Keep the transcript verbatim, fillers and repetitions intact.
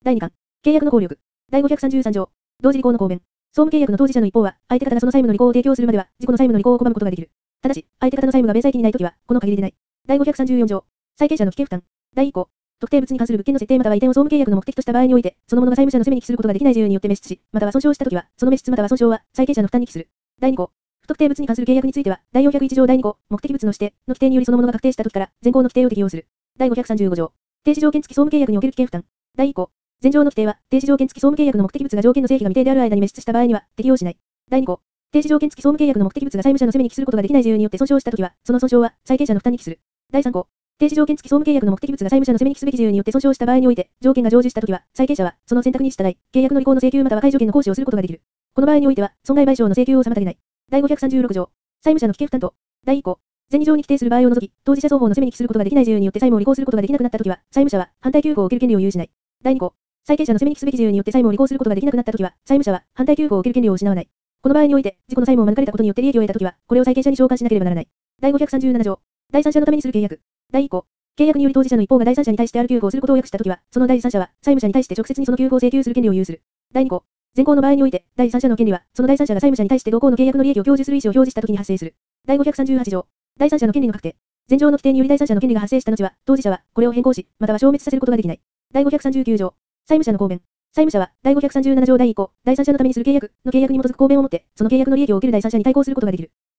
だいにかん。契約の効力。だいごひゃくさんじゅうさん条。同時履行の公弁。総務契約の当事者の一方は、相手方がその債務の履行を提供するまでは、自己の債務の履行を拒むことができる。ただし、相手方の債務が弁済期にないときは、この限りでない。だいごひゃくさんじゅうよん条。債権者の危険負担。だいい項。特定物に関する物件の設定または移転を総務契約の目的とした場合において、そのものが債務者の責めに帰することができない事由によって滅失し、または損傷したときは、その滅失または損傷は、債権者の負担に帰する。だいに項。不特定物に関する契約については、だいよんひゃくいち条だいに項、目的物の指定の規定によりそのものが確定したときから、現行の規定を適用する。だいごひゃくさんじゅうご条。停止条件付き総務契約における危険負担。だいい項。前条の規定は、停止条件付き総務契約の目的物が条件の成否が未定である間に滅失した場合には、適用しない。だいに項。停止条件付き総務契約の目的物が債務者の責めに帰することができない事由によって損傷したときは、その損傷は、債権者の負担に帰する。だいさん項。停止条件付き総務契約の目的物が債務者の責めに帰すべき事由によって損傷した場合において、条件が成就したときは、債権者は、その選択に従い、契約の履行の請求または解除権の行使をすることができる。この場合においては、損害賠償の請求を妨げない。だいごひゃくさんじゅうろく条。債務者の危険負担と。だいい項。前二条に規定する場合を除き、当事者双方の責めに帰することができない事由によって債務を履行することができなくなったときは、債務者は、反対給付を受ける権利を有しない。だいに項。債権者の責めに帰すべき事由によって債務を履行することができなくなったときは、債務者は、反対給付を受ける権利を失わない。この場合において、自己の債務を免れたことによって利益を得たときは、これを債権者に償還しなければならない。だいごひゃくさんじゅうなな条。第三者のためにする契約。だいい項。契約により当事者の一方が第三者に対してある給付をすることを約したときは、その第三者は、債務者に対して直接にその給付を請求する権利を有する。だいに項。前項の場合において、第三者の権利は、その第三者が債務者に対して同項の契約の利益を享受する意思を表示したときに発生する。だいごひゃくさんじゅうはち条。第三者の権利の確定。前条の規定により第三者の権利が発生した後は、当事者は、これを変更し、または消滅させることができない。だいごひゃくさんじゅうきゅう条。債務者の公弁。債務者は、だいごひゃくさんじゅうなな条だいい項、第三者のためにする契約の契約に基づく公弁をもって、その契約の利益を受ける第三者に対抗することができる。